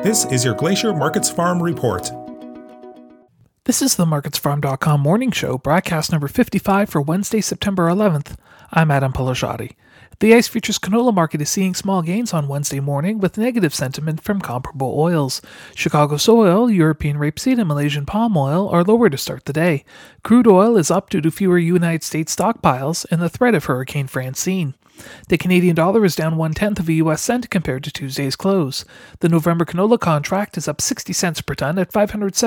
This is your Glacier Markets Farm Report. This is the MarketsFarm.com morning show, broadcast number 55 for Wednesday, September 11th. I'm Adam Pelashati. The ICE Futures canola market is seeing small gains on Wednesday morning with negative sentiment from comparable oils. Chicago soy oil, European rapeseed, and Malaysian palm oil are lower to start the day. Crude oil is up due to fewer United States stockpiles and the threat of Hurricane Francine. The Canadian dollar is down 1/10 of a U.S. cent compared to Tuesday's close. The November canola contract is up 60 cents per ton at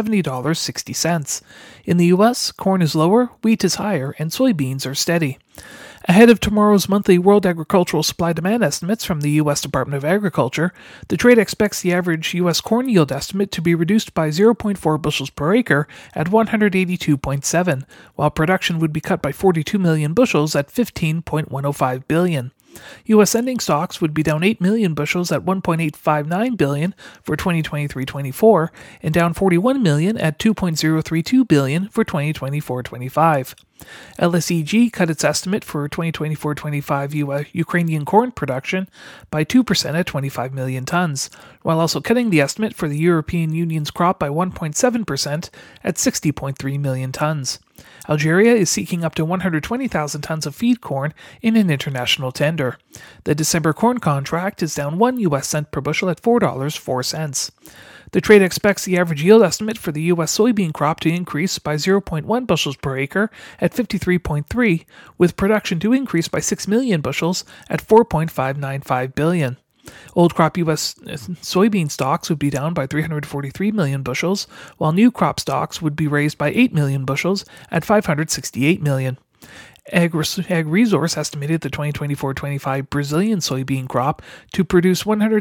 $570.60. In the U.S., corn is lower, wheat is higher, and soybeans are steady. Ahead of tomorrow's monthly World Agricultural Supply-Demand estimates from the U.S. Department of Agriculture, the trade expects the average U.S. corn yield estimate to be reduced by 0.4 bushels per acre at 182.7, while production would be cut by 42 million bushels at 15.105 billion. U.S. ending stocks would be down 8 million bushels at 1.859 billion for 2023-24 and down 41 million at 2.032 billion for 2024-25. LSEG cut its estimate for 2024-25 Ukrainian corn production by 2% at 25 million tons, while also cutting the estimate for the European Union's crop by 1.7% at 60.3 million tons. Algeria is seeking up to 120,000 tons of feed corn in an international tender. The December corn contract is down 1 U.S. cent per bushel at $4.04. The trade expects the average yield estimate for the U.S. soybean crop to increase by 0.1 bushels per acre at 53.3, with production to increase by 6 million bushels at 4.595 billion. Old crop U.S. soybean stocks would be down by 343 million bushels, while new crop stocks would be raised by 8 million bushels at 568 million. Ag Resource estimated the 2024-25 Brazilian soybean crop to produce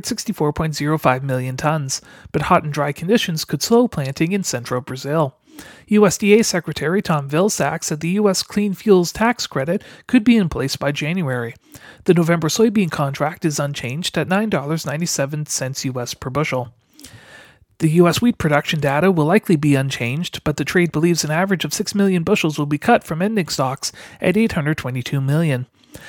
164.05 million tons, but hot and dry conditions could slow planting in central Brazil. USDA Secretary Tom Vilsack said the U.S. Clean Fuels Tax Credit could be in place by January. The November soybean contract is unchanged at $9.97 U.S. per bushel. The U.S. wheat production data will likely be unchanged, but the trade believes an average of 6 million bushels will be cut from ending stocks at 822 million.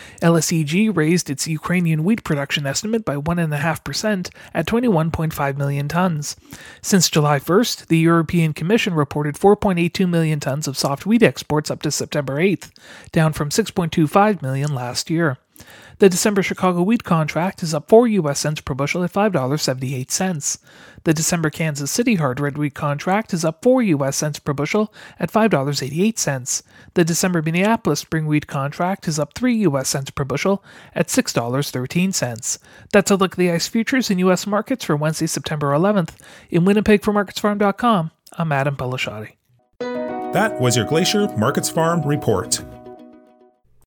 LSEG raised its Ukrainian wheat production estimate by 1.5% at 21.5 million tons. Since July 1st, the European Commission reported 4.82 million tons of soft wheat exports up to September 8th, down from 6.25 million last year. The December Chicago wheat contract is up 4 U.S. cents per bushel at $5.78. The December Kansas City hard red wheat contract is up 4 U.S. cents per bushel at $5.88. The December Minneapolis spring wheat contract is up 3 U.S. cents per bushel at $6.13. That's a look at the ICE futures in U.S. markets for Wednesday, September 11th. In Winnipeg for MarketsFarm.com, I'm Adam Pelashati. That was your Glacier Markets Farm Report.